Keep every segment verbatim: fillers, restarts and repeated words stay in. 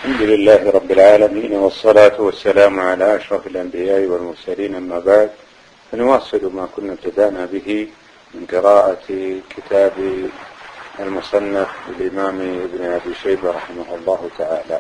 الحمد لله رب العالمين، والصلاة والسلام على أشرف الأنبياء والمرسلين، أما بعد، فنواصل ما كنا ابتدأنا به من قراءة كتاب المصنف للإمام ابن أبي شيبة رحمه الله تعالى.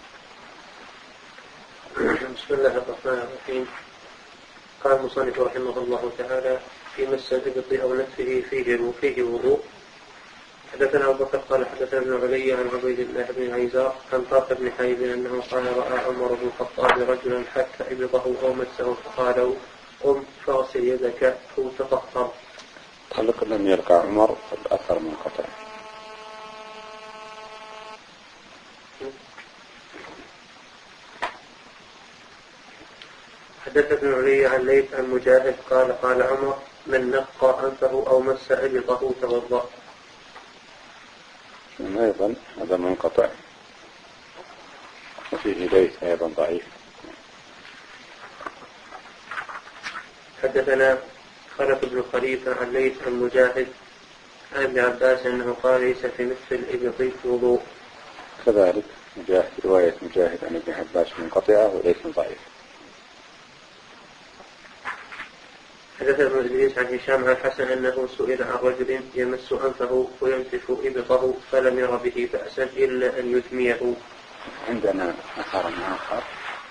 بسم الله الرحمن الرحيم. قال المصنف رحمه الله تعالى: في مس الإبط أو نتفه فيه فيه وضوء. حدثنا أبو بكر قال حدثنا ابن علي عن عبيد الله بن عيزار عن طارق بن حيب أنه قال رأى عمر بن الخطاب رجلا حك إبطه أو مسه فقال: قم فاغسل يدك أو تطهر. طلق لم يلقى عمر الأثر منقطع. حدث ابن علي عن ليث عن مجاهد قال قال عمر: من نقى أنفه أو مس إبطه توضأ. أيضا هذا منقطع، وفيه ليث أيضا ضعيف. حدثنا خلف بن خليفة عن ليث عن مجاهد عن ابن عباس أنه قال: ليس في مثل الإبط وضوء. كذلك مجاهد، رواية مجاهد عن ابن عباس منقطعة وليث ضعيف. حدث ابن إدريس عن هشام عن حسن أنه سئل عن رجل يمس أنفه وينتف إبطه فلم ير به بأسا إلا أن يدميه. عندنا أثر آخر.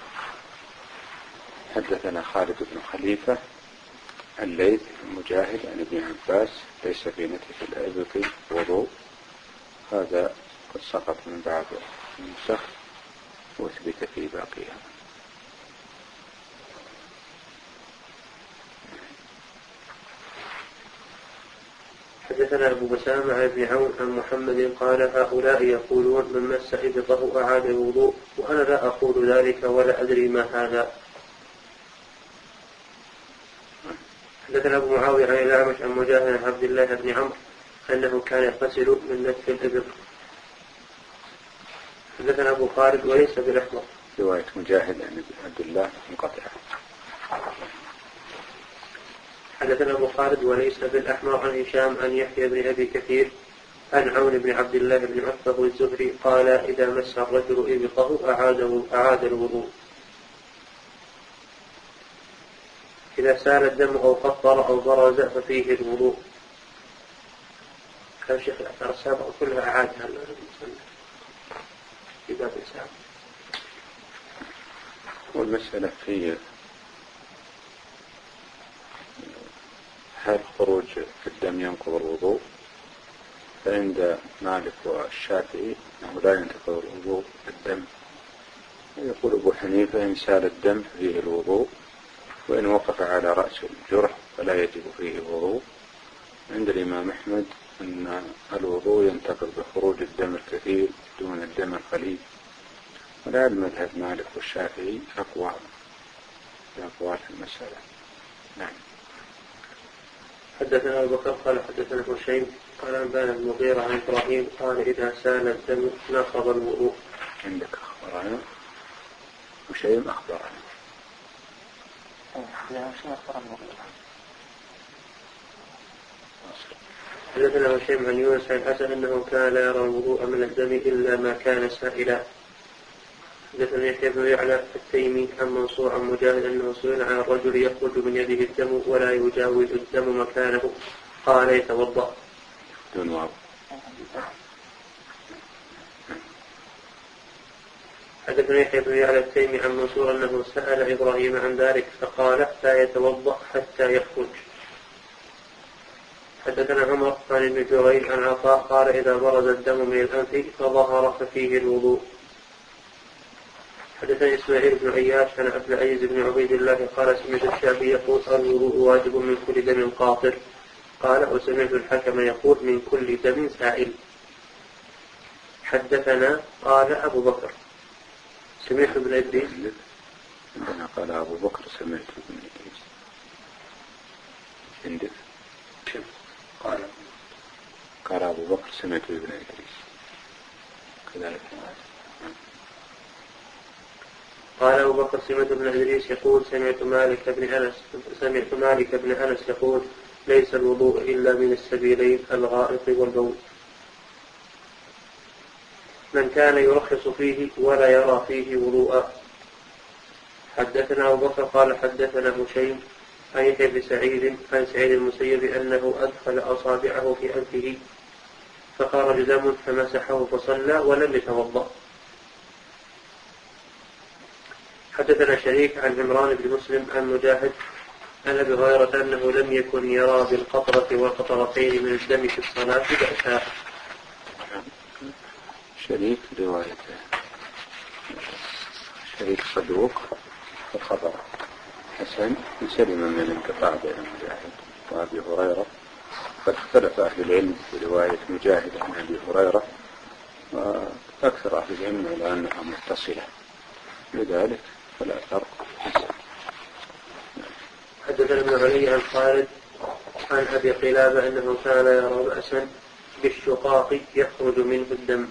حدثنا خالد بن خليفة عن ليث عن مجاهد عن ابن عباس: ليس في نتف الإبط وضوء. هذا قد سقط من بعض النسخ واثبت في باقيها. حدثنا أبو بسام عن ابن عون عن محمد قال: هؤلاء يقولون من مس إبطه أعاد الوضوء، وأنا لا أقول ذلك ولا أدري ما هذا. حدثنا أبو معاوية عن الأعمش عن مجاهد عن عبد الله بن عمرو أنه كان يغتسل من نتف الإبط. حدثنا أبو خالد وليس بالأحمر. رواية مجاهد عن عبد الله منقطعة. حدثنا أبو خالد وليس بالأحمر عن هشام عن يحيى بن أبي كثير عن عون بن عبد الله بن عتبة الزهري قال: إذا مس الرجل إبطه أعاد أعاد الوضوء. إذا سال الدم أو قطر أو برز ففيه الوضوء. كان شيخ الأثار السابق كلها أعادها في باب الإسلام. والمسألة في هل خروج الدم ينقض الوضوء؟ فعند مالك والشافعي أنه لا ينتقض الوضوء بالدم. يقول أبو حنيفة: إن سال الدم فيه الوضوء، وإن وقف على رأس الجرح فلا يجب فيه الوضوء. عند الإمام أحمد أن الوضوء ينتقض بخروج الدم الكثير دون الدم القليل. ولعل مذهب مالك والشافعي أقوى الأقوال في المسألة. نعم. حدثنا أبو بكر قال حدثنا هشيم قال أنبانا المغيرة عن إبراهيم قال: إذا سال الدم نقض الوضوء. عندك أخبرنا هشيم أخبرنا. حدثنا هشيم عن يونس عن حسن أنه كان لا يرى الوضوء من الدم إلا ما كان سائلا. حدثنا يحيى بن يعلى التيمي عن منصور عن مجاهد أنه سئل عن الرجل يخرج من يده الدم ولا يجاوز الدم مكانه قال: يتوضأ. دون واو. حدثنا يحيى بن يعلى التيمي عن منصور أنه سأل إبراهيم عن ذلك فقال: لا يتوضأ حتى يخرج. حدثنا عمر عن ابن جريج عن عطاء قال: إذا برز الدم من الأنف فظهر ففيه الوضوء. حدثني إسماعيل بن عياش عن عبد العزيز بن عبيد الله قال: سمعت الشافعي يقول: الوضوء واجب من كل دم قاطر. قال: وسمعت الحكم يقول: من كل دم سائل. حدثنا قال أبو بكر: سمعت ابن إدريس. عندنا قال أبو بكر: سمعت ابن إدريس. عندك قال قال أبو بكر: سمعت ابن إدريس. كذلك قال أبو بكر: سمعت ابن إدريس يقول: سمعت مالك بن أنس سمعت مالك بن أنس يقول: ليس الوضوء إلا من السبيلين الغائط والبول. من كان يرخص فيه ولا يرى فيه وضوءا. حدثنا أبو بكر قال حدثنا هشيم عن يحيى بن سعيد عن سعيد المسيب أنه أدخل أصابعه في أنفه فخرج دم فمسحه فصلى ولم يتوضأ. حدثنا شريك عن عمران بن مسلم عن مجاهد عن أبي هريرة أنه لم يكن يرى بالقطرة والقطرتين من الدم في الصلاة بأسا. شريك روايته شريك صدوق فخبر حسن سلم من الانقطاع بين مجاهد وأبي هريرة. قد اختلف أهل العلم في رواية مجاهد عن أبي هريرة وأكثر أهل العلم على أنها متصلة لذلك فلا فرق حسن. حدثنا ابن علي عن خالد عن أبي قلابة أنه كان يرى بأسا بالشقاق يخرج منه الدم.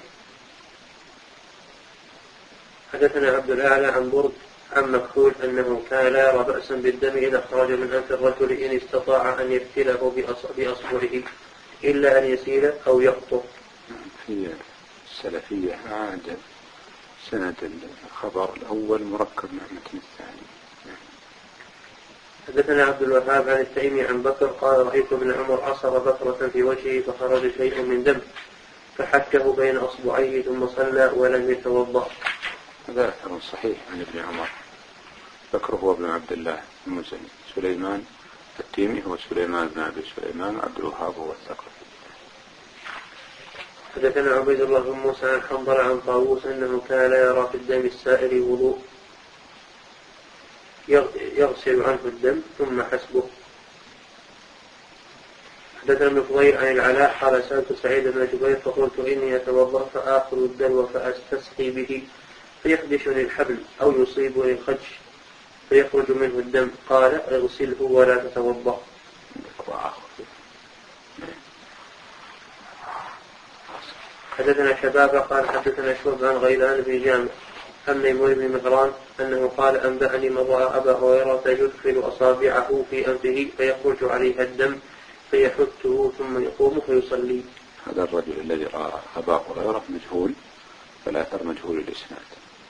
حدثنا عبد الأعلى عن برد عن مكحول أنه كان لا يرى بأسا بالدم إذا خرج من أنف الرجل إن استطاع أن يفتله بأصبعه إلا أن يسيل أو يقطر. في السلفية عاد سند الخبر الأول مركب مع متن الثاني. حدثنا عبد الوهاب عن التيمي عن بكر قال رأيت ابن عمر عصر بكرة في وجهه فخرج شيء من دم فحكه بين أصبعيه ثم صلى ولم يتوضأ. هذا أثر صحيح عن ابن عمر. بكر هو ابن عبد الله المزني، سليمان التيمي هو سليمان بن أبي سليمان، عبد الوهاب هو الثقفي. حدثنا عبيد الله بن موسى عن حنظلة عن طاووس أنه كان لا يرى في الدم السائل وضوء يغسل عنه الدم ثم حسبه. حدثنا ابن فضيل عن العلاء قال سألت سعيد بن جبير فقلت إني أتوضأ فآخذ الدلو فأستسقي به فيخدشني الحبل أو يصيبني الخدش فيخرج منه الدم قال اغسله ولا تتوضأ. حدثنا شبابة قال حدثنا شعب عن غيلان بن جامع عن ميمون بن مهران أنه قال أنبأني من رأى أبا هريرة يدخل أصابعه في أنفه فيخرج عليها الدم فيحته ثم يقوم فيصلي. هذا الرجل الذي رأى أبا هريرة مجهول فالأثر مجهول الإسناد.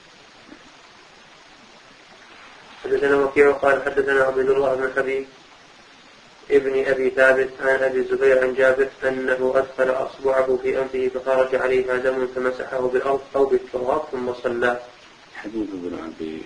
حدثنا وكيع قال حدثنا عبد الله بن حبيب ابن أبي ثابت عن أبي الزبير عن جابر أنه أدخل أصبعه في أنفه فخرج عليها دم فمسحه بالأرض أو بالتراب ثم صلى. حبيب بن أبي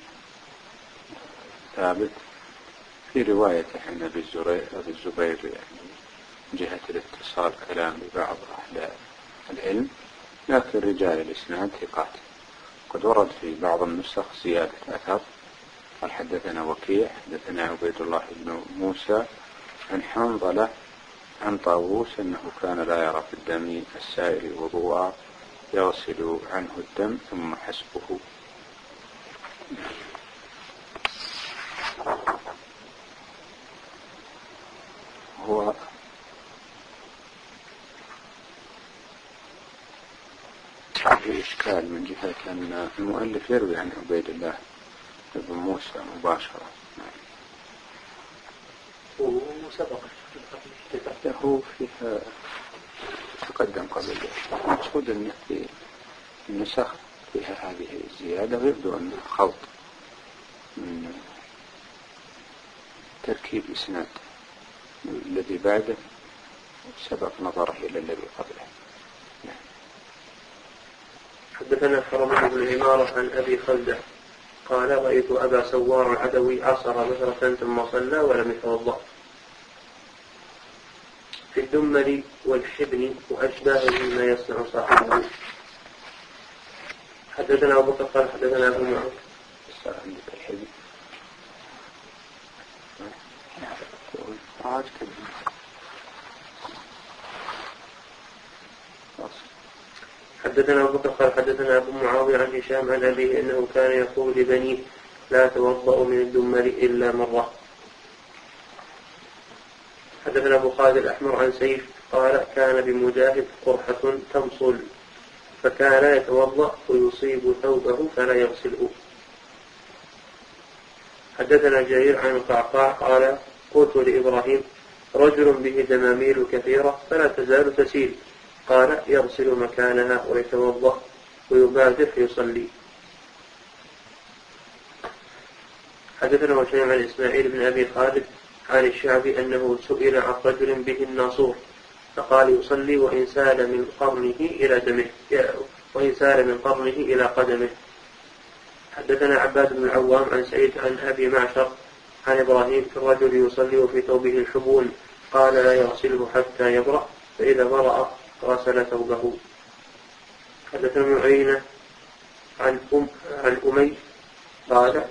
ثابت في رواية عن أبي الزبير يعني جهة الاتصال كلام لبعض أهل العلم، لكن رجال الإسناد ثقات. قد ورد في بعض النسخ زيادة أثر قال حدثنا وكيع حدثنا عبيد الله بن موسى عن حنظلة عن طاووس أنه كان لا يرى في الدم السائل وضوءا يغسل عنه الدم ثم حسبه. هو في إشكال من جهة أن المؤلف يروي عن عبيد الله بن موسى مباشرة. وسبق هو فيها تقدم قبل المقصود أن في النسخ فيها هذه الزيادة ويبدو أنها خلط من تركيب إسناد الذي بعده سبق نظره إلى الذي قبله. حدثنا حرمة بن العمارة عن أبي خلدة قال رأيت أبا سوار العدوي عصر بشرة ثم صلى ولم يتوضأ. في الدمل والحبن وأشباه مما يصنع صاحبه. حدثنا أبو بكر قال حدثنا أبو معاذ. عندك الحبن عاد كده. حدثنا أبو بكر قال حدثنا أبو معاوية عن هشام عن أبيه أنه كان يقول لبنيه لا توضأوا من الدمل إلا مرة. حدثنا أبو خالد الأحمر عن سيف قال كان بمجاهد قرحة تمصل فكان يتوضأ ويصيب ثوبه فلا يغسله. حدثنا جرير عن القعقاع قال قلت لإبراهيم رجل به دماميل كثيرة فلا تزال تسيل قال يغسل مكانها ويتوضأ ويبادر يصلي. حدثنا هشيم عن إسماعيل بن أبي خالد عن الشعبي أنه سئل عن رجل به الناصور فقال يصلي وإن سال من قرنه إلى دمه وإن سال من قرنه إلى قدمه. حدثنا عباد بن العوام عن سعيد عن أبي معشر عن إبراهيم في الرجل يصلي وفي ثوبه الحبون قال لا يغسله حتى يبرأ فإذا برأ غسل ثوبه. حدثنا ابن عيينة عن أم عن أمي قال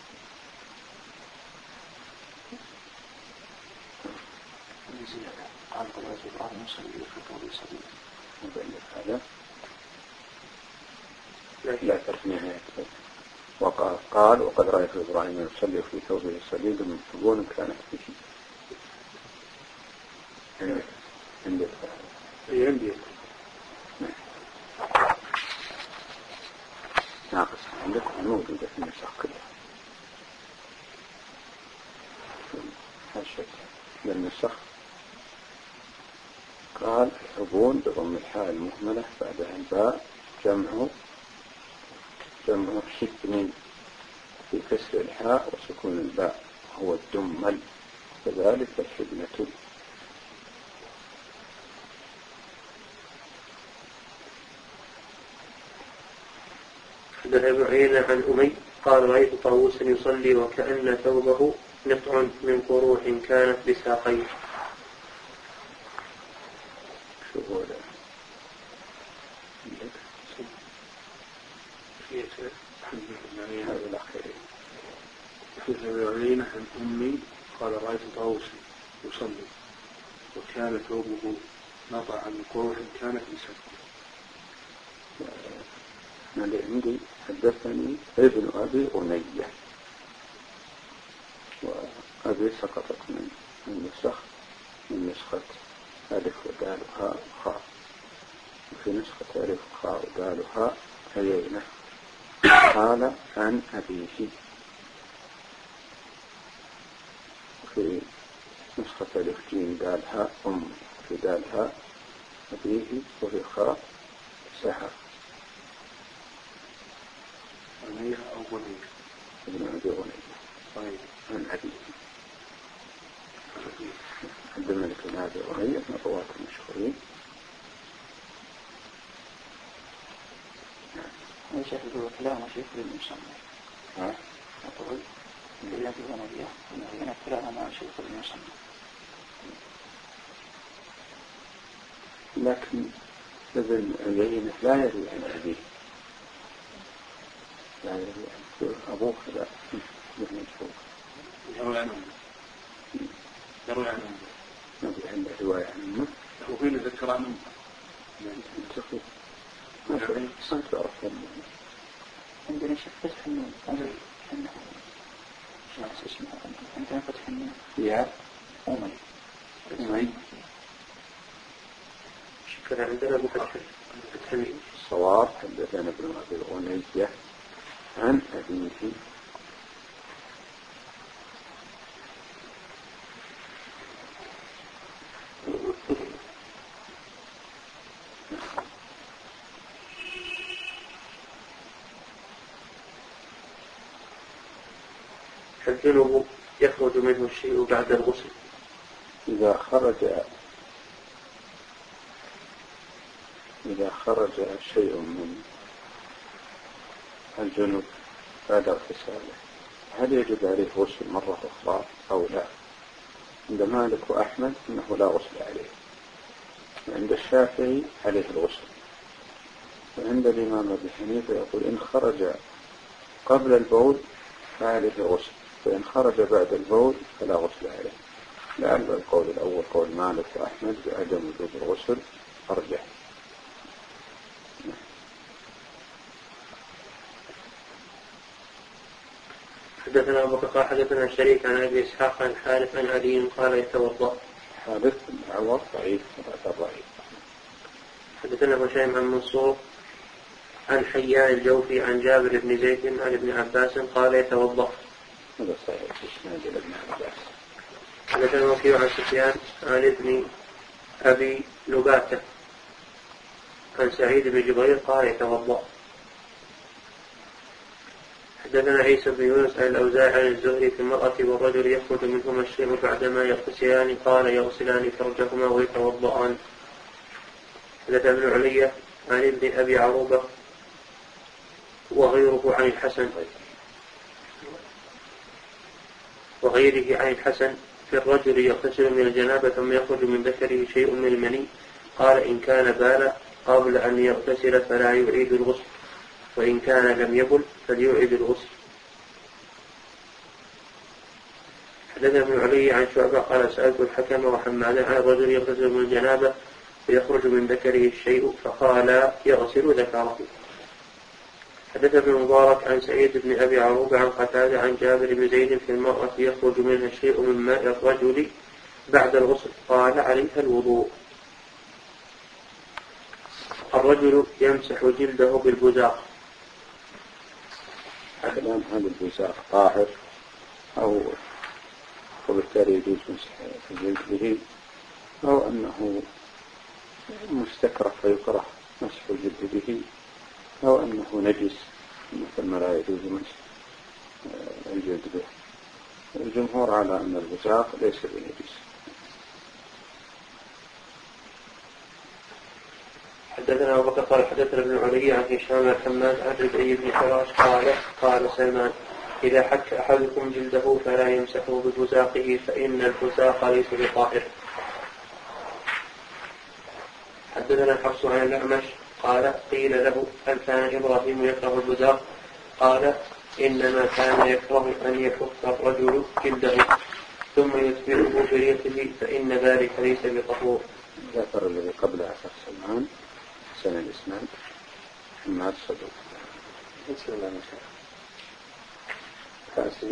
قال قد رأيت إبراهيم يصلي وفي ثوبه يصلي وبين هذا لا ترفنها. وقال قال وقد رأيت إبراهيم يصلي في ثوبه الصليب من حبون كانت فيه عندك عندي ناقص عندك موجودة في النسخ كلها هالشكل للنسخ. قال الحبون بضم الحاء المهملة بعدها الباء جمع جمع حكم في كسر الحاء وسكون الباء هو الدمل كذلك الحبنة. حدثنا ابن عيينة عن أمي قال رأيت طاووسا يصلي وكأن ثوبه نقع من قروح كانت بساقيه. شو هو ده؟ هذا الأخير. حدثنا ابن عيينة عن أمي قال رأيت طاووسا يصلي وكان ثوبه نطع من قروح كانت بساقيه. أنا عندي حدثني ابن أبي أنية وأبي سقطت من النسخ من نسخة ألف ودال هاء خاء وفي نسخة ألف خاء ودال هاء عيينة. قال عن أبيه في نسخة ألف جيم دال هاء أم في دال هاء أبيه وفي خاء سحر أمية أو بنية ابن أبي أنية طيب عن أبيه. عبد الملك بن أبي أنية من الرواة المشهورين. يا شيخ يقول كلام شيخ للمسمى ها؟ أقول إلا في ونبيه ونبينا كلام مع شيخ للمسمى لكن ابن عيينة لا يروي عن أبيه لا يروي عن أبوه لا ابن مشهور يروي عن أمه يروي عن أمه نبي عنده رواية عن أمه وفين ذكر عن أمه تخيل ما في صنت بعرف أمه عندنا شيخ فتح النون أنه شو اسمه عندنا فتح النون يا أمي أمي شكرا. عندنا بفتح النون الصواب حدثنا ابن أبي أنية عن أبيه الجنوب يخرج منه الشيء بعد الغسل. إذا خرج إذا خرج شيء من الجنوب بعد اغتساله هل يجب عليه غسل مرة أخرى أو لا؟ عند مالك وأحمد أنه لا غسل عليه، وعند الشافعي عليه الغسل، وعند الإمام أبي حنيفة يقول إن خرج قبل البول فعليه الغسل، وإن خرج بعد البول فلا غسل عليه. لعل القول الأول قول مالك وأحمد بعدم وجوب الغسل أرجح. حدثنا أبو بكر حدثنا شريك عن أبي إسحاق عن حارث عن علي قال يتوضأ. حارث بن عوض ضعيف وبعد ضعيف. حدثنا هشيم عن منصور عن حيان الجوفي عن جابر بن زيد عن ابن عباس قال يتوضأ. هذا صحيح إسناد ابن عباس. حدثنا وكيع عن سفيان عن ابن أبي نباتة عن سعيد بن جبير قال يتوضأ. حدثنا عيسى بن يونس عن الأوزاعي عن الزهري في المرأة والرجل يخرج منهما الشيء بعدما يغتسلان قال يغسلان فرجهما ويتوضأان. حدثنا ابن علية عن ابن أبي عروبة وغيره عن الحسن وغيره عن الحسن في الرجل يغتسل من الجنابة ثم يخرج من ذكره شيء من المني قال إن كان بال قبل أن يغتسل فلا يعيد الغسل وإن كان لم يبل فليعيد الغسل. حدثنا ابن علي عن شعبة قال سألت الحكم وحمادا عن الرجل يغتسل من الجنابة فيخرج من ذكره الشيء فقال يغسل ذكره. حدثنا ابن المبارك عن سعيد بن أبي عروبة عن قتادة عن جابر بن زيد في المرأة يخرج منها شيء من ماء الرجل بعد الغسل قال عليها الوضوء. الرجل يمسح جلده بالبزاق. الآن هذا البزاق طاهر أو وبالتالي يجوز مسح الجلد به أو أنه مستكره فيكره مسح الجلد به أو أنه نجس مثل ما لا يجوز مسح الجلد به. الجمهور على أن البزاق ليس بنجس. حدثنا أبو بكر قال حدثنا ابن علي عن هشام الحماد عن ربعي بن حراش قال قال سلمان إذا حك أحدكم جلده فلا يمسحه ببزاقه فإن البزاق ليس بطاهر. حدثنا حفص عن الأعمش قال قيل له هل كان إبراهيم يكره البزاق قال إنما كان يكره أن يحك الرجل جلده ثم يتبعه بريقه فإن ذلك ليس بطهور. ذكر الذي قبل عشر سلمان سنة الإسناد حماد صدوق بسم الله ما شاء فاسي.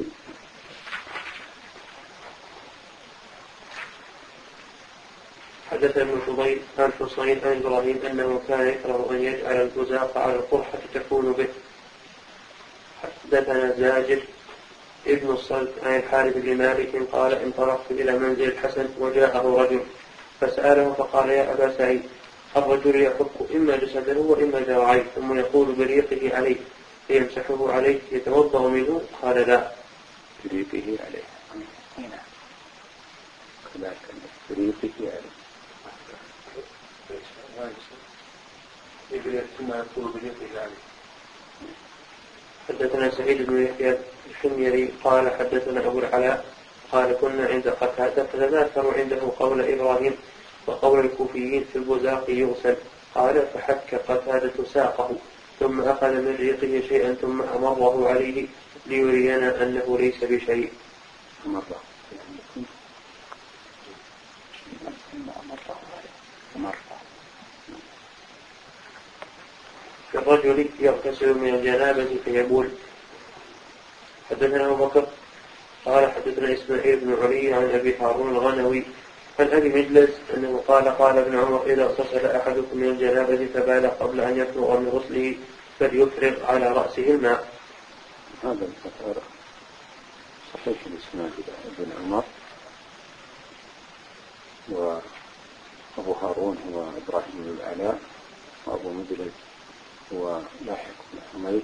حدث ابن فضيل عن حصين عن إبراهيم أنه كان يكره أن يجعل البزاق على القرحة تكون به. حدثنا زاجر ابن الصلت عن الحارث بن مالك قال انطلقت إلى منزل الحسن وجاءه رجل فسأله فقال يا أبا سعيد الرجل يحك إما جسده وإما ذراعيه ثم يقول بريقه عليه فيمسحه عليه يتوضأ منه قال لا. بريقه عليه هنا كذلك بريقه عليه ثم يقول بريقه عليه. حدثنا سعيد بن يحيى الحميري قال حدثنا أبو العلاء قال كنا عند قتادة فتذاكروا عنده قول إبراهيم وقول الكوفيين في البزاق يغسل قال فحك قتادة ساقه ثم أخذ من ريقه شيئا ثم أمره عليه ليرينا أنه ليس بشيء. مرة مرة الرجل يغتسل من الجنابة فيبول. حدثنا أبو بكر قال حدثنا إسماعيل بن علي عن أبي هارون الغنوي عن أبي مجلس أنه قال قال ابن عمر إذا اغتسل أحدكم من الجنابة فبال قبل أن يفرغ من غسله فليفرغ على رأسه الماء. هذا الفتار صحيح الإسناد ابن عمر وأبو هارون هو إبراهيم بن العلاء وأبو مجلس هو لاحق بن حميد.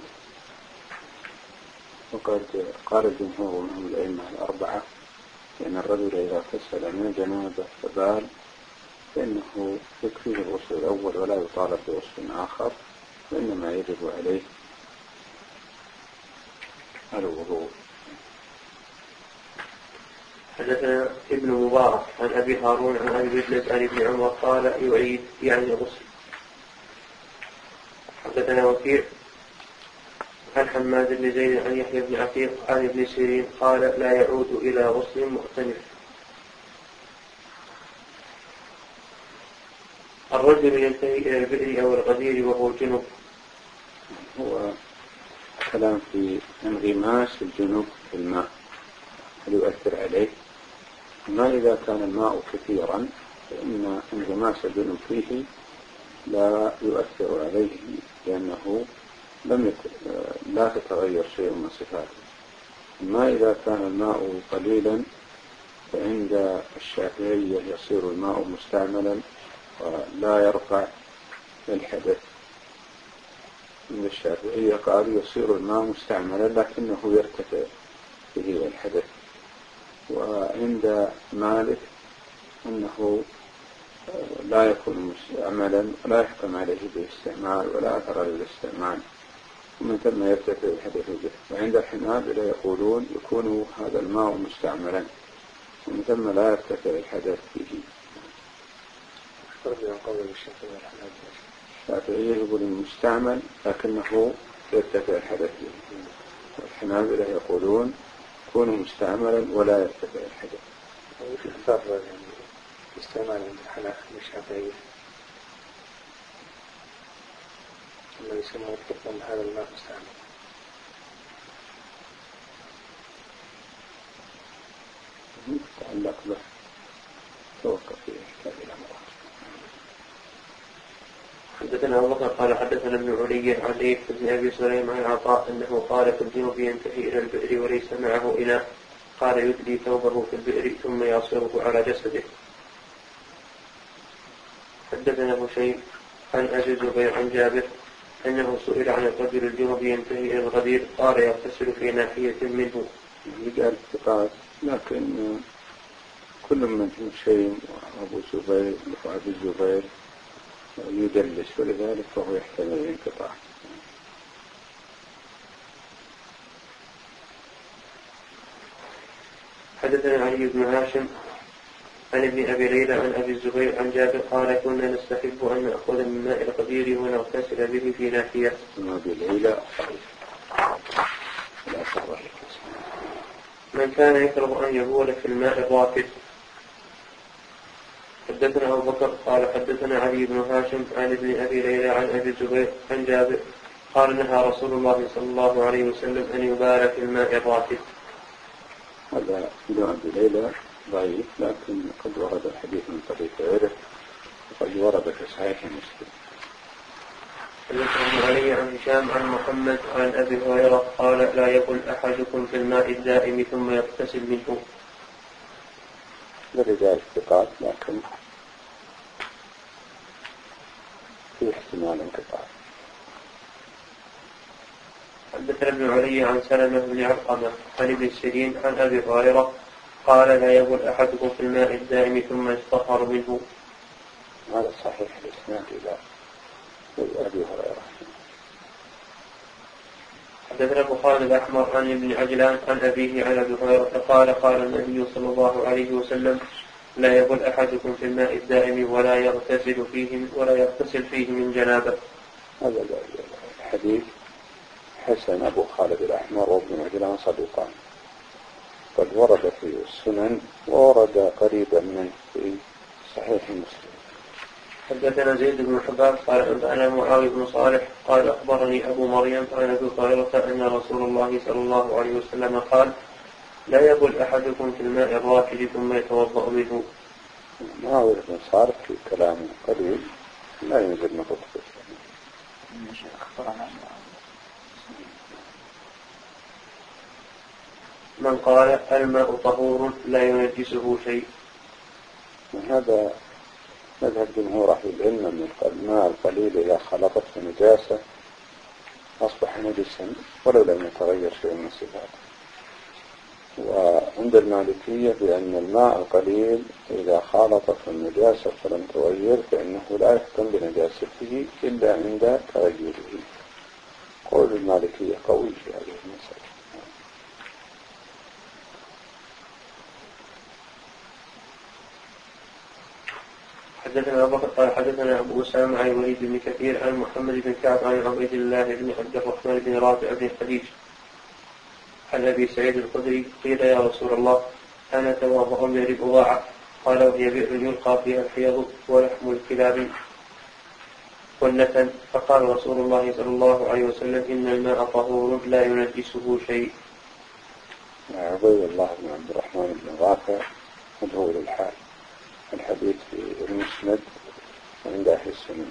وقد قال الجمهور من الأئمة الأربعة لأن الرجل إذا اغتسل من الجنابة فبال فإنه يكفيه الغسل الأول ولا يطالب بغسل آخر وإنما يجب عليه الوضوء. حدثنا ابن مبارك عن أبي هارون عن أبي مجلس عن ابن عمر قال يعيد يعني الغسل. حدثنا وكيع عن حماد بن زيد عن يحيى بن عقيل عن ابن سيرين قال لا يعود إلى غسل مؤتمر. الرجل ينتهي إلى البئر أو الغدير وهو جنب. هو كلام في انغماس الجنوب في الماء هل يؤثر عليه؟ ما إذا كان الماء كثيرا فإن انغماس الجنوب فيه لا يؤثر عليه لأنه لم يت... لا تتغير شيء من صفاته. ما إذا كان الماء قليلا فعند الشافعية يصير الماء مستعملا ولا يرفع الحدث من الشافعية قالوا يصير الماء مستعملا لكنه يرتفع به الحدث. وعند مالك أنه لا يكون مستعملا ولا يحكم عليه بالاستعمال ولا أثر للاستعمال، ومن ثم يرتفع الحدث به. وعند الحنابلة يقولون يكون هذا الماء مستعملا ومن ثم لا يرتفع الحدث به. الشافعية يقول المستعمل لكنه يرتفع الحدث به، والحنابلة يقولون يكون مستعملا ولا يرتفع الحدث. وش الفرق يعني الاستعمال عند الحنابلة والشافعية؟ لما يسمى يطلق هذا الماء مستعمل. تعلق به توقف فيه كتاب الأمر. حدثنا أبو بكر قال حدثنا ابن علي عن إيه بن أبي سليم عن عطاء أنه قال في الجنوب ينتهي إلى البئر وليس معه إناء، قال يدلي ثوبه في البئر ثم يصيره على جسده. حدثنا هشيم عن أبي الزبير عن جابر أنه سئل عن الرجل الجنوب ينتهي إلى الغدير قال يغتسل في ناحية منه. رجال ثقات، لكن كل من هشيم وأبو الزبير وأبي الزبير يدلس، ولذلك فهو يحتمل الانقطاع. حدثنا علي بن هاشم عن ابن أبي ليلى عن أبي الزبير عن جابر قال كنا نستحب أن نأخذ من ماء القدير ونغتسل به في ناحية. أبي ليلى من كان يكره أن يبول في الماء الراكد. حدثنا أبو بكر قال حدثنا علي بن هاشم عن ابن أبي ليلى عن أبي الزبير عن جابر قال نهى رسول الله صلى الله عليه وسلم أن يبال في الماء الراكد. هذا ابن أبي ليلى ضعيف، لكن قد ورد الحديث من طريق غيره وقد ورد في صحيح مسلم. حدثنا علي عن هشام عن محمد عن أبي هريرة قال لا يبل أحدكم في الماء الدائم ثم يغتسل منه. لرجال ثقات، لكن في احتمال انقطاع. حدثنا ابن علي عن سلمة بن علقمة عن ابن سيرين عن أبي هريرة قال لا يبل أحدكم في الماء الدائم ثم يستطهر منه. هذا صحيح الإسناد إلى أبي هريرة. حدثنا أبو خالد الأحمر عن ابن عجلان عن أبيه عن أبي هريرة قال قال النبي صلى الله عليه وسلم لا يبل أحدكم في الماء الدائم ولا يغتسل فيه ولا يغتسل فيه من جنابه. هذا الحديث حسن أبو خالد الأحمر وابن عجلان صدوقان، قد ورد في السنن وورد قريبا منه في صحيح مسلم. حدثنا زيد بن حباب قال أنا معاوية بن صالح قال أخبرني أبو مريم عن أبي هريرة أن رسول الله صلى الله عليه وسلم قال لا يبل أحدكم في الماء الراكد ثم يتوضأ منه. معاوية بن صالح في كلام قليل لا ينزل نقطة. من قال الماء طهور لا ينجسه شيء. هذا مذهب جمهور أهل العلم من الماء القليل إذا خلطته نجاسة أصبح نجسا ولو لم يتغير شيء من صفاته. وعند المالكية بأن الماء القليل إذا خالطته النجاسة فلم تغير فإنه لا يحكم بنجاسته إلا عند تغيره. قول المالكية قوي في هذه المسألة. حدثنا أبو بكر قال حدثنا أبو أسامة عن الوليد بن كثير عن محمد بن كعب عن عبيد الله بن عبد الرحمن بن رافع بن خديج عن أبي سعيد الخدري قيل يا رسول الله أنا توضأ من البضاعة قال وهي بئر يلقى فيها الحيض ولحم الكلاب والنتن فقال رسول الله صلى الله عليه وسلم إن الماء طهور لا ينجسه شيء. عبيد الله بن عبد الرحمن بن رافع مجهول الحال، الحديث في المسند عند أهل السنن.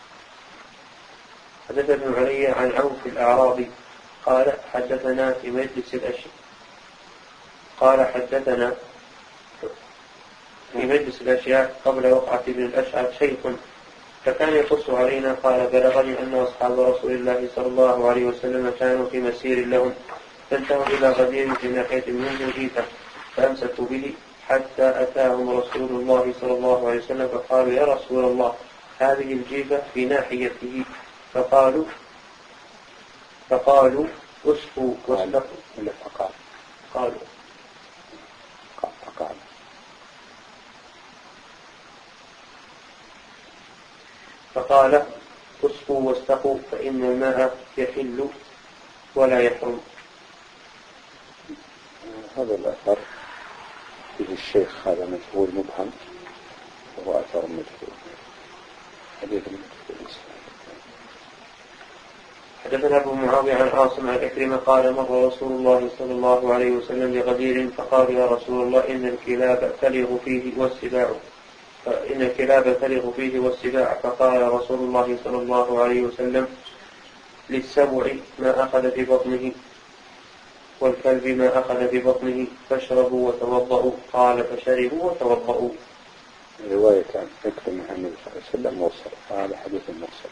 حدثنا ابن علي عن عوف الأعرابي قال حدثنا في مجلس الأشياء قال حدثنا في مجلس الأشياء قبل وقعة ابن الأشعث شيخ فكان يقص علينا قال بلغني أن أصحاب رسول الله صلى الله عليه وسلم كانوا في مسير لهم فانتهوا إلى غدير في ناحية منه جيفة فأمسكوا به حتى أتاهم رسول الله صلى الله عليه وسلم فقالوا يا رسول الله هذه الجيفة في ناحيته فقالوا فقالوا اسقوا واستقوا فقال قالوا فقال فقال اسقوا واستقوا فإن الماء يحل ولا يحرم. هذا الأثر فيه الشيخ هذا مجهول مبهم وهو أثر مجهول حديث مجهول. حدثنا أبو معاوية عن عاصم عن عكرمة قال مر رسول الله صلى الله عليه وسلم بغدير فقال يا رسول الله إن الكلاب تلغ فيه والسباع فإن الكلاب تلغ فيه والسباع فقال رسول الله صلى الله عليه وسلم للسبع ما أخذ في بطنه والكلب ما أخذ في بطنه فاشربوا وتوضؤوا قال فشربوا وتوضؤوا. رواية عن عكرمة عن النبي صلى الله عليه وسلم مرسل فهذا حديث مرسل.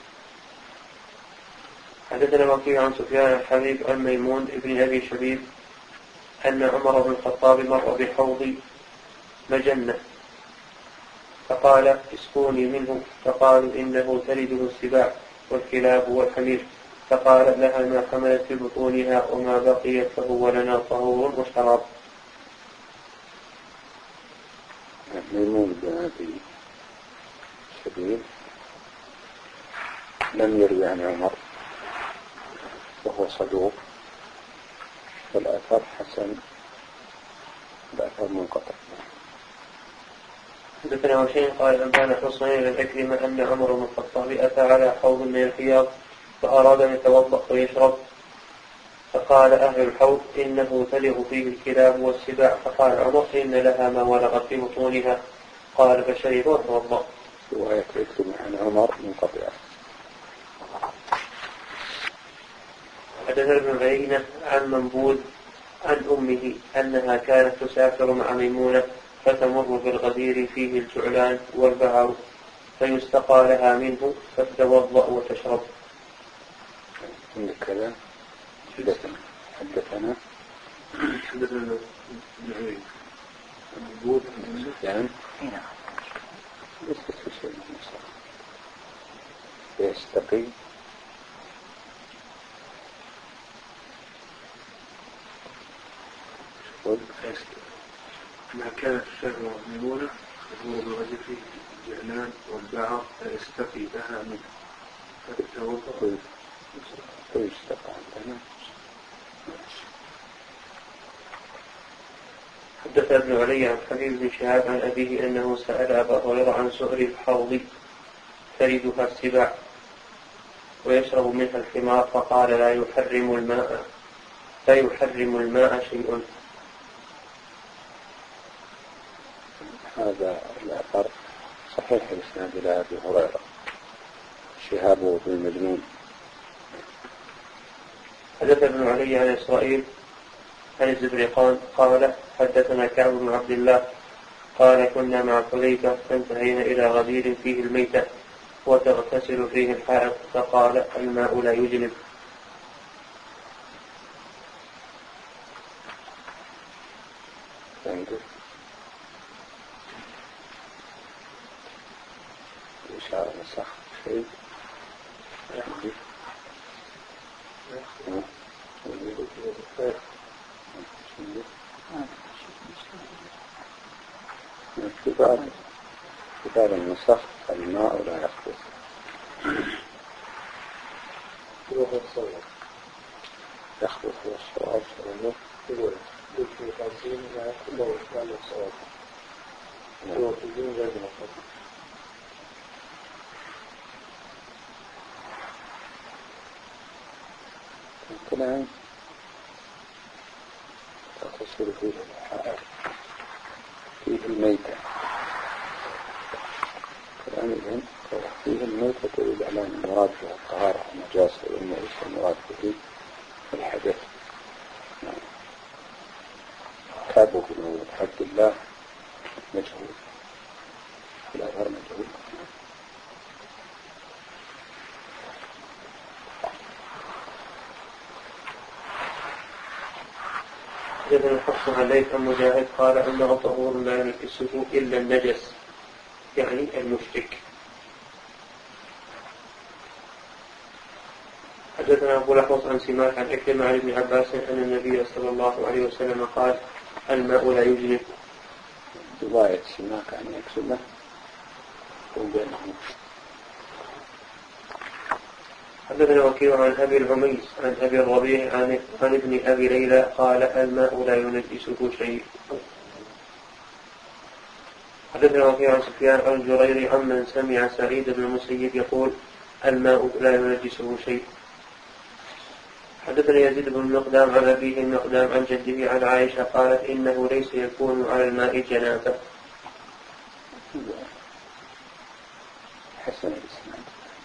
حدثنا وكيع عن سفيان الحبيب عن ميمون ابن أبي شبيب أن عمر بن الخطاب مر بحوض مجنة فقال اسقوني منه فقالوا إنه تلده السباع والكلاب والحمير فقال لها ما حملت في بطونها وما بقيت فهو لنا طهور وشراب. ميمون بن أبي شبيب لم يروي عن عمر وهو صدوق والآثار حسن الآثار منقطع. حدثنا وشيء قال أنبانا حصين للأكرمة أن عمر بن الخطاب أتى على حوض من الحياض فأراد أن يتوضأ ويشرب فقال أهل الحوض إنه تلغ فيه الكلاب والسباع فقال عمر إن لها ما ولغت في بطونها قال فشرب وتوضأ. رواية عكرمة عن عمر منقطعة. حدثنا ابن عيينة عن منبوذ عن أمه أنها كانت تسافر مع ميمونة فتمر بالغدير فيه الجعلان والبعر فيستقى لها منه فتتوضأ وتشرب. عندك كذا حدثنا حدثنا حدثنا ابن عيينة منبوذ عن سفيان ليس في شيء من يستقي ما كانت تسافر ميمونة تمر بالغدير فيه الجعلان والبعر فيستقي لها منه فتتوضأ فيستقى عندنا. حدث ابن علي عن حبيب بن شهاب عن أبيه أنه سأل أبا هريرة عن سؤر الحوض تردها السباع ويشرب منها الحمار فقال لا يحرم الماء لا يحرم الماء شيء. هذا الأثر صحيح الإسناد إلى أبي هريرة شهابه في المجنون. حدث ابن علي عن إسرائيل عن الزبرقان قال حدثنا كعب بن عبد الله قال كنا مع حذيفة فانتهينا إلى غدير فيه الميتة وتغتسل فيه الحائط فقال الماء لا يجنب. إشارة نسخ شيء كتاب كتاب النسخ الماء لا يخبث. يخبث هو الصواب سلامه يقول في خمسين لا يخبث وإسلام الصواب هو في الدين غير مصر. الكلام تغتسل فيه الحائط فيه الميتة كلام إذن فيه الميتة تريد على المراد بها الطهارة والنجاسة وإن ليس المراد به الحدث. كابه من حد الله مجهول الأثر مجهول. حدثنا حفص عن ليث عن مجاهد قال أنه طهور لا ينجسه إلا النجس يعني المشرك. حدثنا أبو الأحوص عن سماك عن عكرمة عن ابن عباس أن النبي صلى الله عليه وسلم قال الماء لا يجنب. رواية سماك عن عكرمة وبينهم. حدثنا وكيع عن أبي العميس عن أبي الربيع عن, عن ابن أبي ليلى قال الماء لا ينجسه شيء. حدثنا وكيع عن سفيان عن الجريري عمن سمع سعيد بن المسيب يقول الماء لا ينجسه شيء. حدثنا يزيد بن المقدام عن أبيه المقدام عن جده عن عائشة قالت إنه ليس يكون على الماء جنابة. حسن الإسلام.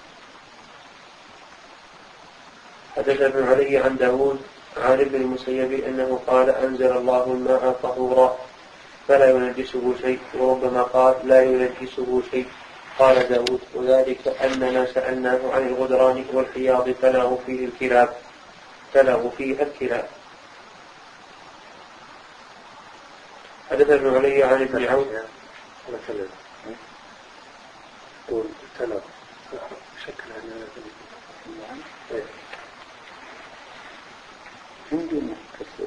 حدثنا ابن علي عن داود عن ابن المسيب أنه قال أنزل الله الماء طهورا فلا ينجسه شيء وربما قال لا ينجسه شيء. قال داود وذلك أننا سألناه عن الغدران والحياض فله فيه الكلاب فله فيها الكلاب. حدثنا ابن علي عن ابن عون قول تلف شكل عندنا كسر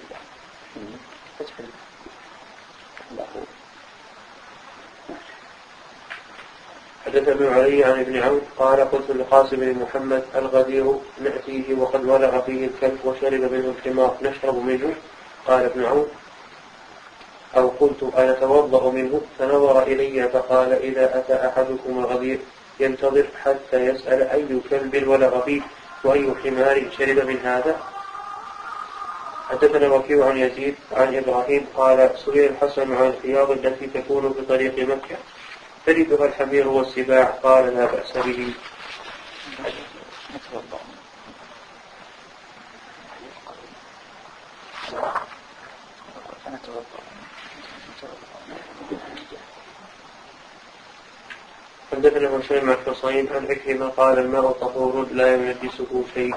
له. حدث ابن علي عن ابن عون قال قلت لقاسم بن محمد الغدير نأتيه وقد ولغ فيه الكلب وشرب منه الحمار نشرب منه؟ قال ابن عون أو قلت أنا توضأ منه؟ فنظر إلي فقال إذا أتى أحدكم الغدير ينتظر حتى يسأل أي كلب ولغ فيه وأي حمار شرب من هذا. حدثنا وكيع عن يزيد عن إبراهيم قال سئل الحسن عن الحياض التي تكون في طريق مكة تلدها الحمير والسباع قال لا بأس به. حدثنا هشيم عن حصين عن عكرمة قال الماء طهور لا ينجسه شيء.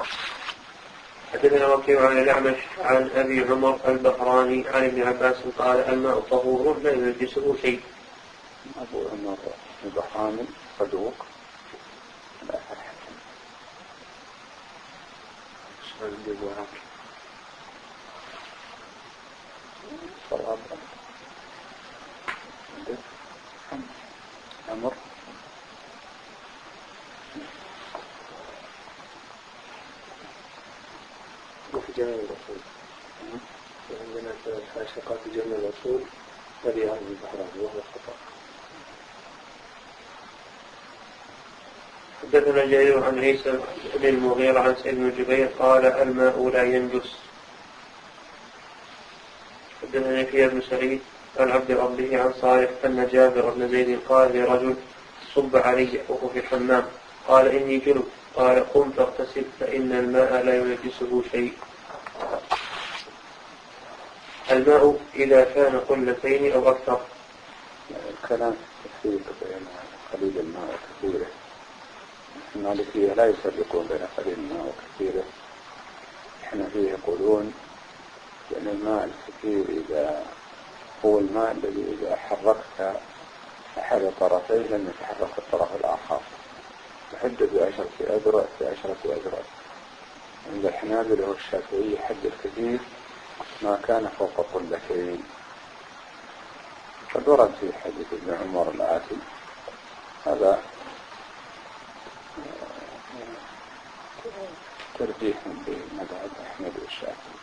حدثنا وكيع عن الأعمش عن أبي عمر البحراني عن ابن عباس قال الماء طهور لا ينجسه شيء. أبو عمر البحراني صدوق لا أحد سؤال الجواب صواب أمر وفي جميع الرسول عندنا حاشقات جميع الرسول تبي هذا البحراني وهو خطأ. حدثنا جرير عن عيسى بن المغيرة عن سعيد بن جبير قال الماء لا ينجس. حدثنا يحيى بن سعيد عن عبد ربه عن صالح أن جابر بن زيد قال لرجل صب علي وهو في الحمام قال إني جنب قال قم فاغتسل فإن الماء لا ينجسه شيء. الماء إذا كان قلتين أو أكثر. الكلام تفريق بين قليل الماء وكثيره. المالكية لا يفرقون بين قليل الماء وكثيره. الحنفية يقولون بأن الماء الكثير إذا هو الماء الذي إذا حركت أحد طرفيه لم يتحرك الطرف الآخر تحدد بعشرة أذرع في عشرة أذرع. عند الحنابلة والشافعي حد الكثير ما كان فوق قلتين. قد ورد في حديث ابن عمر الآتي هذا ترجيح بمذهب أحمد والشافعي.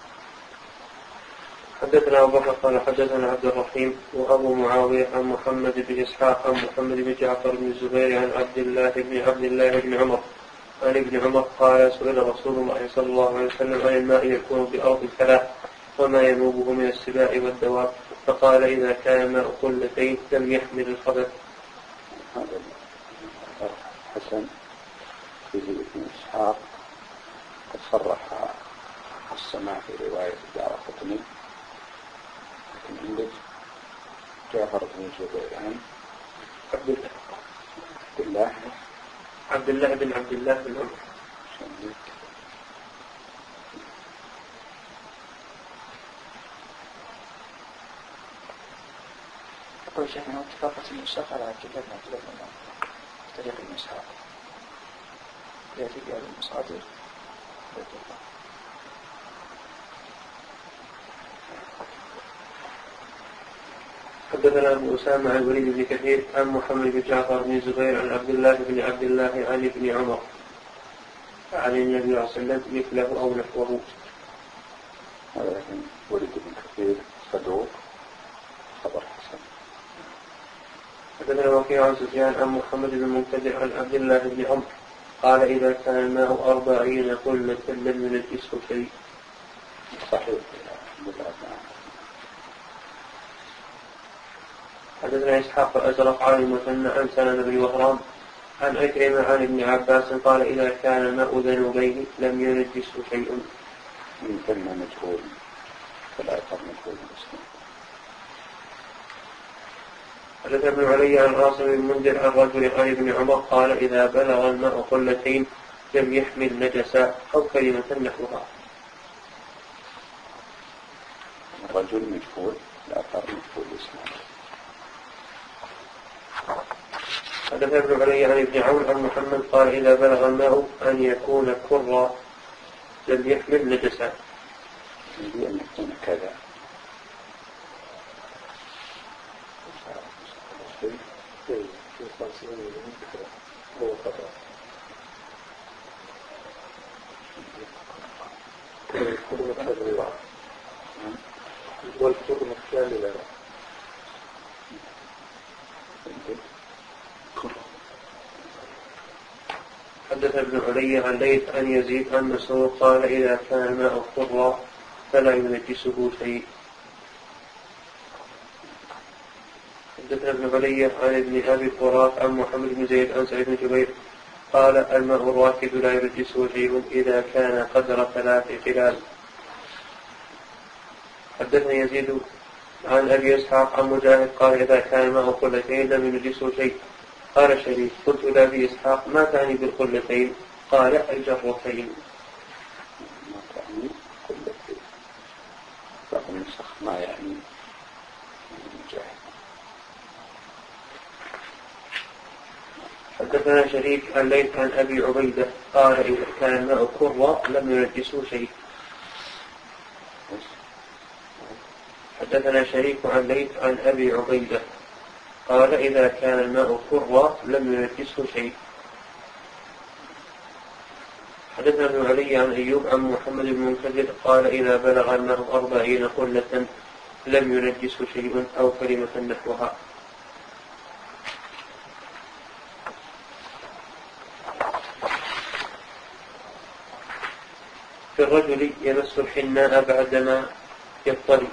حدثنا أبو بكر قال حدثنا عبد الرحيم وأبو معاوية عن محمد بن إسحاق عن محمد بن جعفر بن الزبير عن عبد الله بن عبد الله بن عمر عن ابن عمر قال سئل رسول الله صلى الله عليه وسلم عن الماء يكون بأرض الثلاث وما ينوبه من السباع والدواب فقال إذا كان ماء قلتين لم يحمل الخبث. هذا حسن فيه ابن إسحاق قد صرح السماع في رواية الدارقطني لكن عندك جعفر بن الزبير عن عبد الله عبد الله بن عبد الله بن عمر. يقول شيخ أنه اتفاقة النسخ على كتاب عبد الله بن عمر طريق المسحاق يأتي بهذه المصادر حدثنا أبو أسامة عن الوليد بن كثير عن محمد بن جعفر بن زبير عن عبد الله بن عبد الله عن ابن عمر عن النبي صلى الله عليه وسلم مثله أو نحوه. هذا وليد بن كثير صدوق خبر حسن. حدثنا وكيع عن سفيان عن محمد بن المنكدر عن عبد الله بن عمر قال إذا كان الماء أربعين قلة لم ينجسه شيء. صحيح. حدثنا إسحاق الأزرق عن المثنى عن سنن بن وهران عن عكرمة عن ابن عباس قال إذا كان الماء ذنوبين لم ينجسه شيء. من ثم مجهول فلا يقر مجهول المسلم. حدث ابن علي عن عاصم بن منذر عن رجل عن ابن عمر قال إذا بلغ الماء قلتين لم يحمل نجسا أو كلمة نحوها. الرجل مجهول لا يقر مجهول اسمه. حدث ابن علي عن ابن عون عن محمد قال إذا بلغ الماء أن يكون كرا لم يحمل نجسا. يجب أن يكون كذا. والكرم الكاملة حدث ابن علي عن ليث عن يزيد عن مسروق قال إذا كان الماء قرا فلا ينجسه شيء. حدث ابن علي عن ابن أبي الفرات عن محمد بن زيد عن سعيد بن جبير قال الماء الراكد لا ينجسه شيء إذا كان قدر ثلاث خلال. حدثني يزيد عن أبي إسحاق عن مجاهد قال إذا كان الماء قلتين لم ينجسه شيء. قال شريك قلت لأبي إسحاق ما تعني بالقلتين؟ قال الجرتين. ما تعني قلتين رغم النسخ ما يعني مجاهد. حدثنا شريك عن ليث عن أبي عبيدة قال إذا كان الماء كرا لم ينجسه شيء. حدثنا شريك عن ليث عن أبي عبيدة قال إذا كان الماء كرا لم ينجسه شيء. حدثنا ابن علي عن أيوب عن محمد بن منكدر قال إذا بلغ الماء أربعين قلة لم ينجسه شيء أو كلمة نحوها. في الرجل يمس الحناء بعدما يطلي.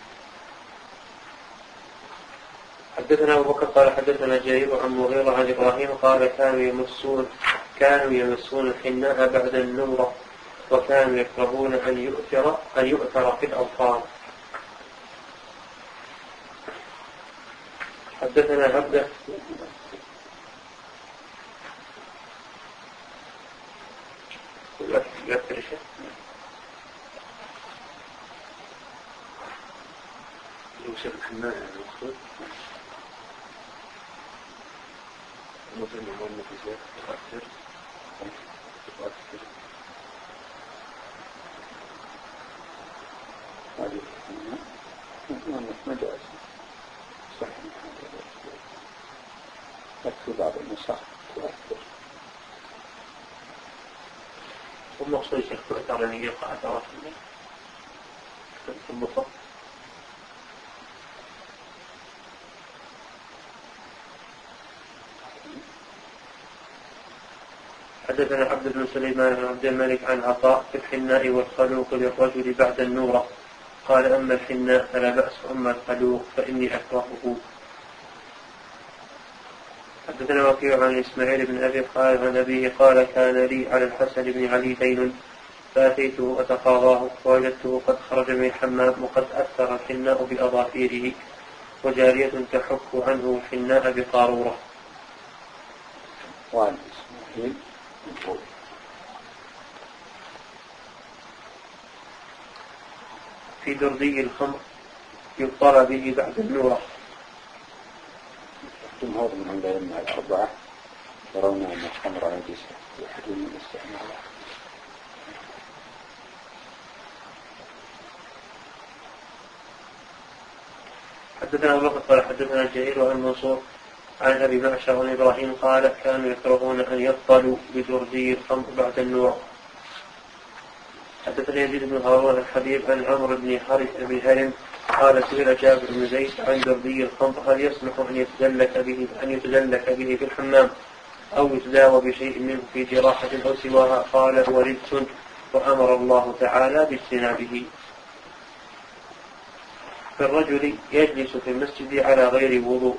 حدثنا أبو بكر قال حدثنا جرير عن مغيرة عن إبراهيم قال كانوا يمسون كانوا يمسون الحناء بعد النمرة وكانوا يكرهون أن يؤثر أن يؤثر في الأظفار. حدثنا عبده يؤثر شيء يوسف الحناء يعني أخذ مثل ما النفسات تؤثر تؤثر هذه مجاز صحيح لكن بعض النسخ تؤثر. والمقصود شيخ تؤثر أن يقع أثرات في البطن. حدثنا عبد بن سليمان بن عبد الملك عن عطاء في الحناء والخلوق للرجل بعد النورة قال أما الحناء فلا بأس أما الخلوق فإني أكرهه. حدثنا وكيع عن إسماعيل بن أبي خالد عن أبيه قال كان لي على الحسن بن علي دين فأتيته أتقاضاه فوجدته قد خرج من الحمام وقد أثر الحناء بأظافيره وجارية تحك عنه الحناء بقارورة. وعن إسماعيل في دردي الخمر يضطر به بعد النورة. جمهور من الأئمة الأربعة يرون أن الخمر نجسة يحرم الاستعمال. حدثنا أبو بكر قال حدثنا جرير وعن منصور عن أبي معشر عن إبراهيم قال كانوا يكرهون أن يفضلوا بدردي الخمر بعد النوع. حدثنا يزيد بن هارون الحبيب عن عمرو بن حارث بن هرم قال سئل جابر بن زيد عن دردي الخمر هل يصلح أن يتدلك به أن يتدلك به في الحمام أو يتداوى بشيء منه في جراحة أو سواها؟ قال هو رجس وأمر الله تعالى باجتنابه. فالرجل يجلس في المسجد على غير وضوء.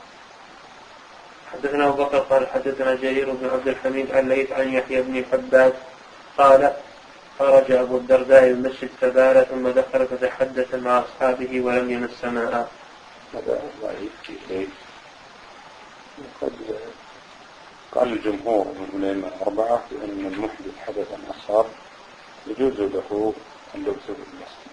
حدثنا أبو بكر قال حدثنا جرير بن عبد الحميد عن ليث عن يحيى بن حباد قال خرج أبو الدرداء من المسجد فبال ثم دخل فتحدث مع أصحابه ولم يمس ماء. هذا ضعيف جدا. قد قال الجمهور من الأئمة الأربعة بأن المحدث حدثا أصغر يجوز له أن يلبس بالمسجد.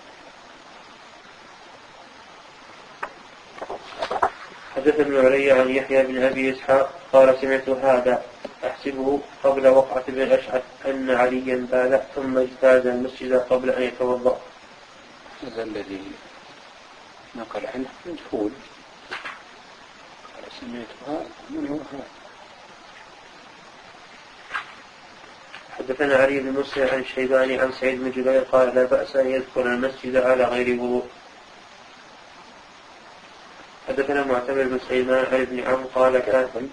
حدث ابن علي عن يحيى بن أبي إسحاق قال سمعت هذا أحسبه قبل وقعة بن الأشعث أن عليا بال ثم اجتاز المسجد قبل أن يتوضأ. هذا الذي نقل عنه مجهول. قال سمعت هذا من هو هذا. حدثنا علي بن مسلم عن الشيباني عن سعيد بن جبير قال لا بأس أن يذكر المسجد على غير وضوء. حدثنا معتمر بن سليمان عن ابن عمرو قال كان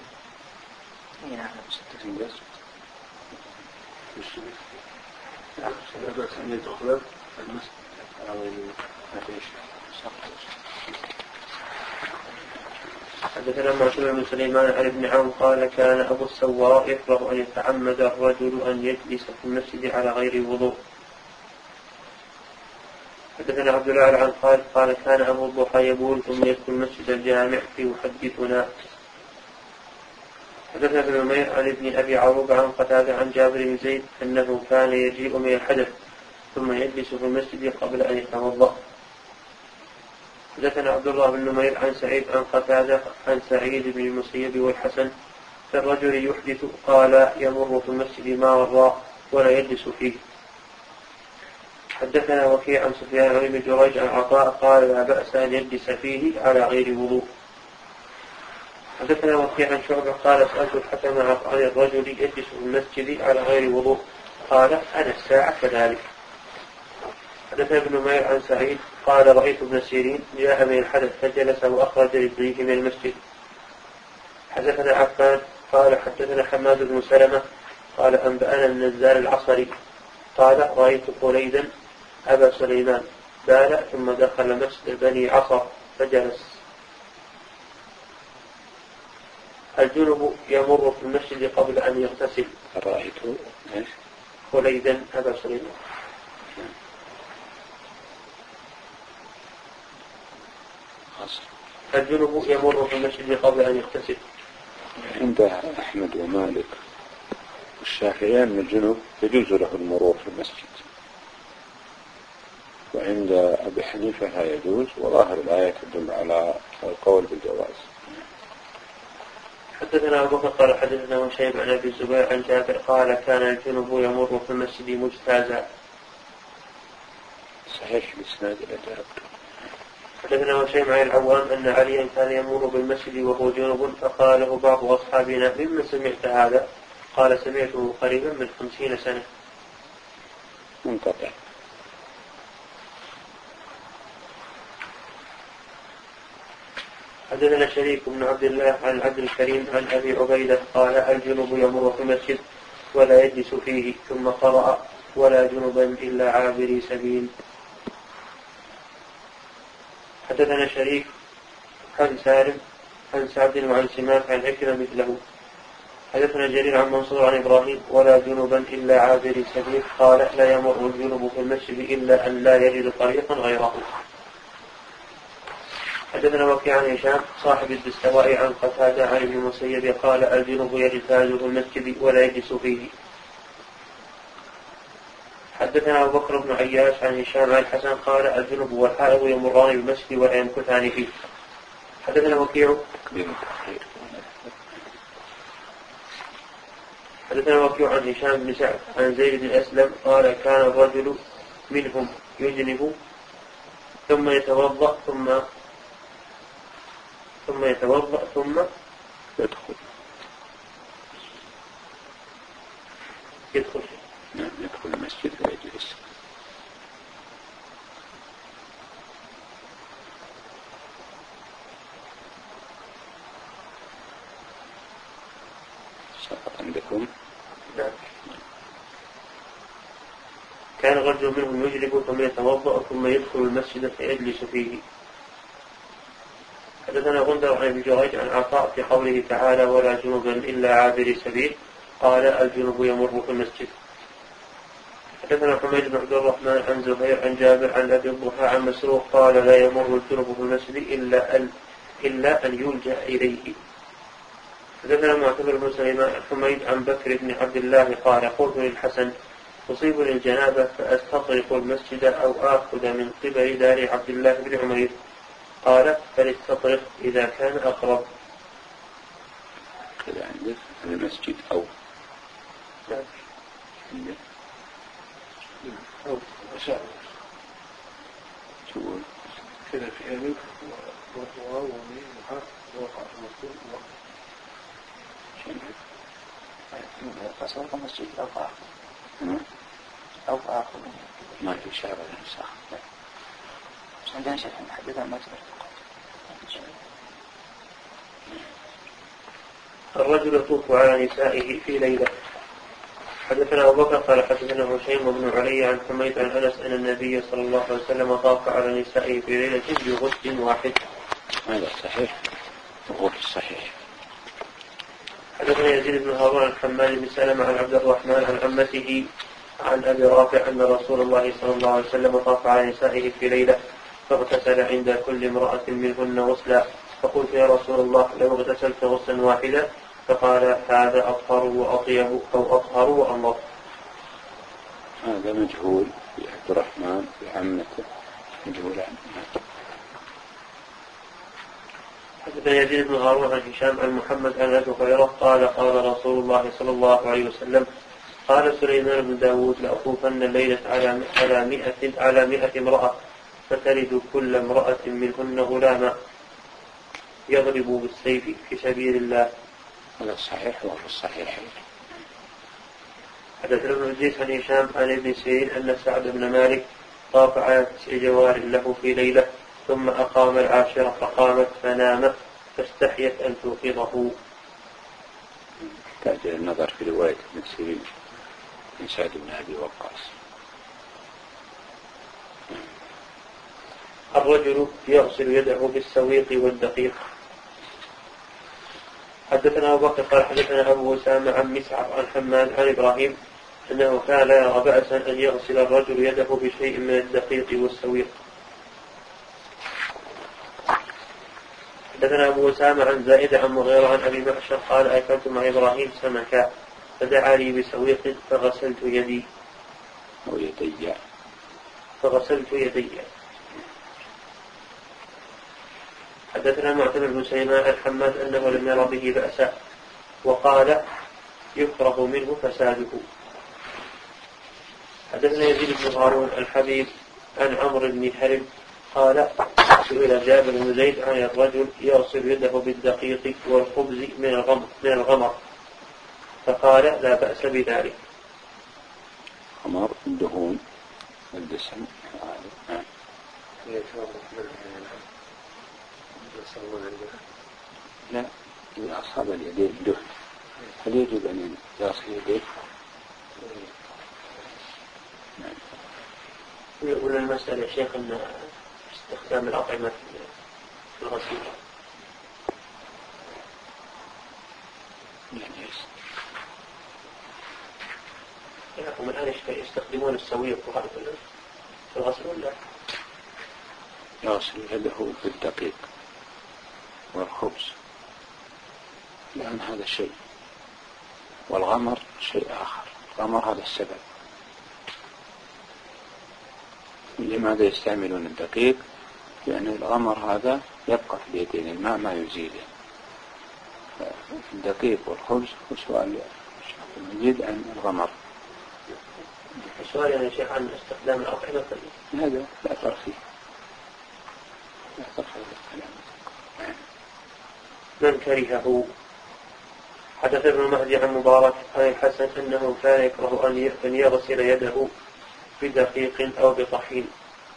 حدثنا معتمر بن سليمان عن ابن عمرو قال كان أبو السواء يكره أن يتعمد الرجل أن يجلس في المسجد على غير وضوء. حدثنا عبد الله عن خالد قال كان أبو الضحى يبول ثم يدخل مسجد الجامع فيحدثنا. حدثنا ابن نمير عن ابن أبي عروبة عن قتادة عن جابر بن زيد أنه كان يجيء من الحدث ثم يجلس في المسجد قبل أن يتوضأ. حدثنا عبد الله بن نمير عن سعيد عن قتادة عن سعيد بن المسيب والحسن فالرجل يحدث قال يمر في المسجد ما وراء ولا يجلس فيه. حدثنا وكيع عن سفيان عن ابن جريج عن عطاء قال لا بأس أن يجلس فيه على غير وضوء. حدثنا وكيع عن شعبة قال سألت الحكم عن الرجل يجلس في المسجد على غير وضوء قال أنا الساعة كذلك. حدثنا ابن نمير عن سعيد قال رأيت ابن سيرين جاء من الحدث فجلس وأخرج رجليه من المسجد. حدثنا عفان قال حدثنا حماد بن سلمة قال أنبأنا النزال العصري قال رأيت خليدا أبا سليمان بال ثم دخل مسجد بني عصر فجلس. الجنب يمر في المسجد قبل أن يغتسل. رأيت خليدا أبا سليمان. الجنب يمر في المسجد قبل أن يغتسل. عند أحمد ومالك والشافعي أن الجنب يجوز له المرور في المسجد، وعند أبي حنيفة لا يجوز، وظاهر الآية تدل على القول بالجواز. حدثنا أبو بكر قال حدثنا وشيب عن أبي الزبير عن جابر قال كان الجنب يمر في المسجد مجتازا. صحيح الإسناد إلى ذلك. حدثنا وشيب عن العوام أن عليا كان يمر بالمسجد وهو جنب فقاله بعض أصحابنا ممن سمعت هذا؟ قال سمعته قريبا من خمسين سنة. منقطع. حدثنا شريك بن عبد الله عن عبد الكريم عن أبي عبيدة قال الجنب يمر في المسجد ولا يجلس فيه ثم قرأ ولا جنبا إلا عابري سبيل. حدثنا شريك عن سالم عن سعد وعن سماك عن عكرمة مثله. حدثنا جرير عن منصور عن إبراهيم ولا جنبا إلا عابري سبيل قال لا يمر الجنب في المسجد إلا أن لا يجد طريقا غيره. حدثنا وكيع عن هشام صاحب الدستواء عن قتادة عن ابن المسيب قال الجنب يجتاز في المسجد ولا يجلس فيه. حدثنا أبو بكر بن عياش عن هشام عن الحسن قال الجنب والحائض يمران بالمسجد ولا يمكثان فيه. حدثنا وكيع حدثنا وكيع عن هشام بن سعد عن زيد بن أسلم قال كان الرجل منهم يجنب ثم يتوضأ ثم ثم يتوضأ ثم يدخل يدخل نعم يدخل المسجد ويجلس. عندكم نعم. كان رجل منهم يجلب ثم يتوضأ ثم يدخل المسجد فيجلس فيه. حدثنا غندر عن ابن جريج عن عطاء في قوله تعالى ولا جنوبا إلا عابري سبيل قال الجنوب يمر في المسجد. حدثنا حميد بن عبد الرحمن عن زهير عن جابر عن أبي الضحى عن مسروق قال لا يمر الجنوب في المسجد إلا أن إلا أن يلجأ إليه. حدثنا معتمر بن سليمان حميد عن بكر بن عبد الله قال قلت للحسن تصيبني الجنابة فأستطرق المسجد أو آخذ من قبل دار عبد الله بن عمير قال فليستطرق إذا كان أقرب. كذا عندك المسجد أو نعم. عندك أو أشعر تقول كذا في أمك وواو ومين وحق ووقع المسجد ووقع قصر المسجد أو آخر أو آخر ما في شعر الإنسان. بس عندنا شيء محددا ما تقدر. الرجل يطوف على نسائه في ليلة. حدثنا أبو بكر قال حدثنا هشيم بن علي عن حميد عن أنس أن النبي صلى الله عليه وسلم طاف على نسائه في ليلة بغسل واحد. هذا صحيح وهو الصحيح. حدثنا يزيد بن هارون عن حماد بن سلمة عن عبد الرحمن عن عمته عن أبي رافع أن رسول الله صلى الله عليه وسلم طاف على نسائه في ليلة فاغتسل عند كل امرأة منهن غسلا فقلت يا رسول الله لو اغتسلت غسلا واحدا فقال هذا أطهر وأطيب أو أطهر وأنظف. هذا مجهول في عبد الرحمن في عمته مجهول عنه. حدثنا يزيد بن هارون عن هشام عن محمد عن أبي هريرة قال قال رسول الله صلى الله عليه وسلم قال سليمان بن داود لأطوفن الليلة على على مئة على مئة امرأة فتلد كل امرأة منهن غلاما يضرب بالسيف في سبيل الله. هذا صحيح وهو الصحيح. حدثنا ابن عزيز عن هشام عن ابن سيرين أن سعد بن مالك طاف على تسع جوار له في ليلة ثم أقام العاشرة فقامت فنامت فاستحيت أن توقظه. تحتاج النظر في رواية ابن سيرين من سعد بن أبي وقاص. الرجل يغسل يده بالسويق والدقيق. حدثنا أبو بكر قال حدثنا أبو أسامة عن مسعر عن حماد عن إبراهيم أنه كان لا يرى بأسا أن يغسل الرجل يده بشيء من الدقيق والسويق. حدثنا أبو أسامة عن زائدة عن مغيرة عن أبي معشر قال أكلت مع إبراهيم سمكا فدعا لي بسويق فغسلت يدي أو يدي فغسلت يدي. حدثنا معتمر بن سليمان عن حماد أنه لم ير به بأسا وقال يكره منه فساده. حدثنا يزيد بن هارون الحبيب عن عمرو بن حرب قال سئل جابر بن زيد عن الرجل يغسل يده بالدقيق والخبز من الغمر من الغمر فقال لا بأس بذلك. غمر الدهون والدسم. لا إذا أصاب اليدين دهن هل يجب أن يغسل يديه؟ نعم. يقول المسألة يا شيخ أن استخدام الأطعمة في الغسيل يعني هم الآن يستخدمون السويق في الغسل ولا يغسل يده بالدقيق والخبز لأن هذا شيء والغمر شيء آخر. الغمر هذا السبب. لماذا يستعملون الدقيق؟ يعني الغمر هذا يبقى في اليدين، الماء ما يزيله. الدقيق والخبز وسؤال المجيد عن الغمر. السؤال يا شيخ عن استخدام الأطعمة هذا لا فرق فيه، لا فرق فيه الكلام. من كرهه. حدث ابن مهدي عن مبارك عن الحسن أنه كان يكره أن يغسل يده بدقيق أو بطحين.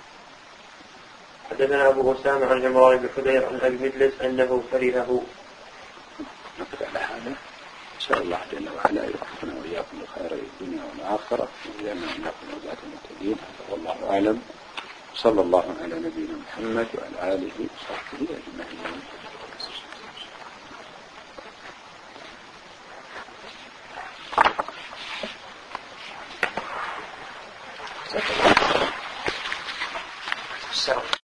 حدثنا أبو أسامة عن عمران بن حدير عن أبي مجلس أنه كرهه. نقف على هذا. نسأل الله جل وعلا يوفقنا وإياكم لخير الدنيا والآخرة ويجعلنا إياكم وذات المهتدين. والله أعلم. صلى الله على نبينا محمد وعلى آله وصحبه أجمعين. السلام.